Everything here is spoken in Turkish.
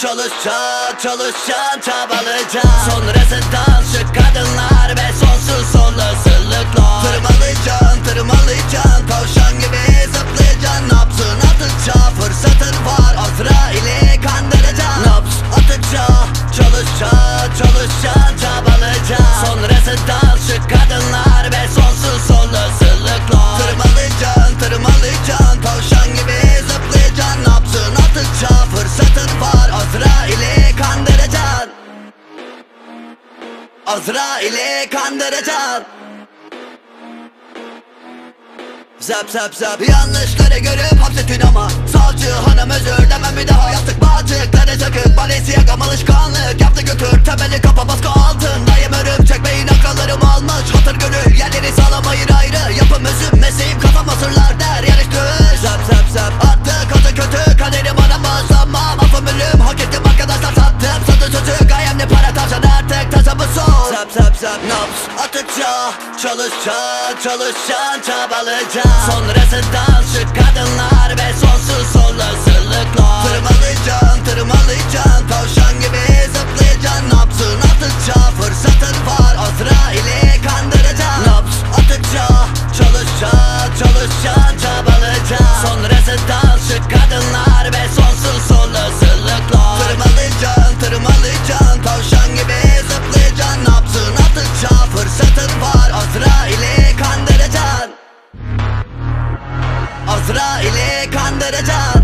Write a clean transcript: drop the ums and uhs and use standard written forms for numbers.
Çalışacaksın, çalışacaksın, çabalayacaksın. Sonrasından şık kadınlar ve sonsuz olasılıklar. Tırmalayacaksın, tırmalayacaksın, tavşan gibi zıplayacaksın. Nabzın atınca fırsatın var, Azrail'i kandıracaksın. Nabz atınca çalışacaksın, çalışacaksın, çabalayacaksın. Sonrasından şık kadınlar ve sonsuz olasılıklar. Tırmalayacaksın, tırmalayacaksın, tavşan gibi zıplayacaksın. Nabzın atınca fırsatın var, Azrail'i kandıracaksın. Azrail'i kandıracaksın. Zap zap zap. Yanlışları görüp hapsettin ama savcı hanım özür demem bir daha. Yastık bağcıkları söküp Balenciaga alışkanlık yaptı götür. Temeli kapa baskı altındayım, örümcek beyin akralarım almış. Hatır gönül yerleri sağlam hayır ayrı. Yapım özüm mesleğim kafam hazırlar der yarıştır. Zap zap zap. Attı katı kötü kaderim aramaz ama affım ölüm hak ettim arkadaşlar sattım. Satı sözü gayemli para tavşan artık tasabı sol. Zap zap zap. Nabz atınca çalışacaksın, çalışacaksın, çabalayacaksın. Sonrasından şık kadınlar ve sonsuz olasılıklar. Tırmalayacaksın, tırmalayacaksın, tavşan gibi zıplayacaksın. Nabzın atınca fırsatın var, Azrail'i kandıracaksın. Nabz atınca çalışacaksın, çalışacaksın, çabalayacaksın. Sonrasından şık kadınlar ve sonsuz olasılıklar. Tırmalayacaksın, tırmalayacaksın, tavşan gibi zıplayacaksın. Nabzın atınca fırsatın var, Azrail'i kandıracaksın. Azrail'i kandıracaksın.